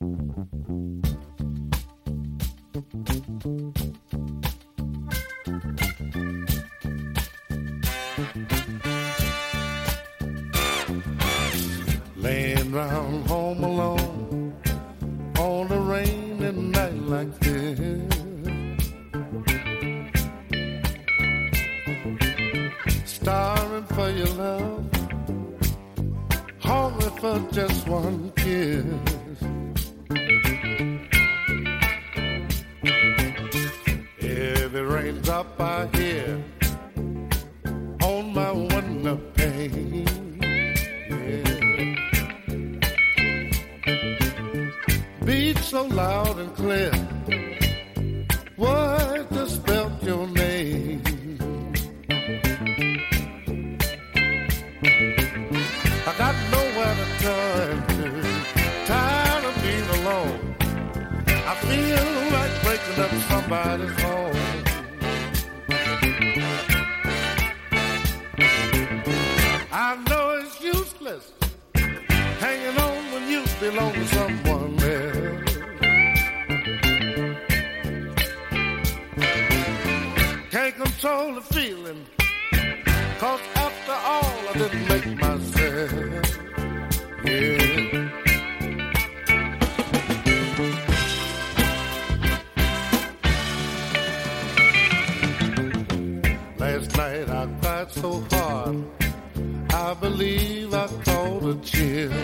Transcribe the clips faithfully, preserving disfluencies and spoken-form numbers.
Laying round home alone on a rainy night like this, starving for your love, hungry for just one kiss. Every raindrop I hear on my window pane, beats so loud and clear, words that spelled your name. I got nowhere to turn to, tired of being alone. I feel like breaking up somebody's home. I know it's useless hanging on when you belong to someone else. Can't control the feeling, 'cause after all I didn't make myself. Yeah. Last night I cried so hard, I believe I caught a chill.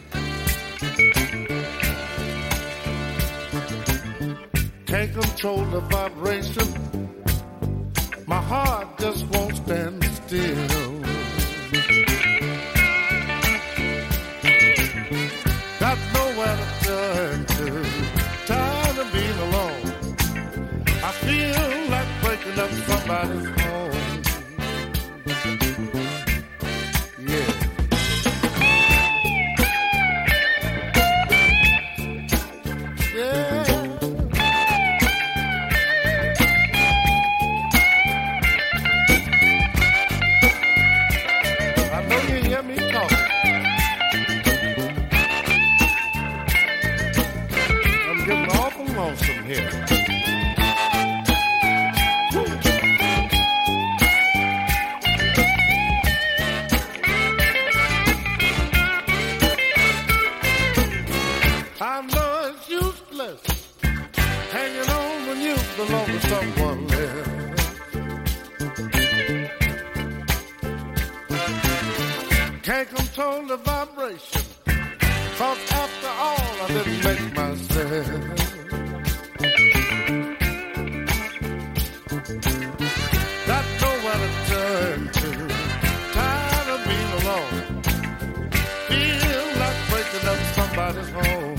Can't control the vibration, my heart just won't stand still. Got nowhere to turn to, tired of being alone. I feel like breaking up somebody's home. Yeah. Yeah. I know you hear me talking. I'm getting awful lonesome here. I know it's useless hanging on when you belong to someone else. Can't control the vibration, 'cause after all I didn't make myself. Got nowhere to turn to, tired of being alone. Feel like breaking up somebody's home.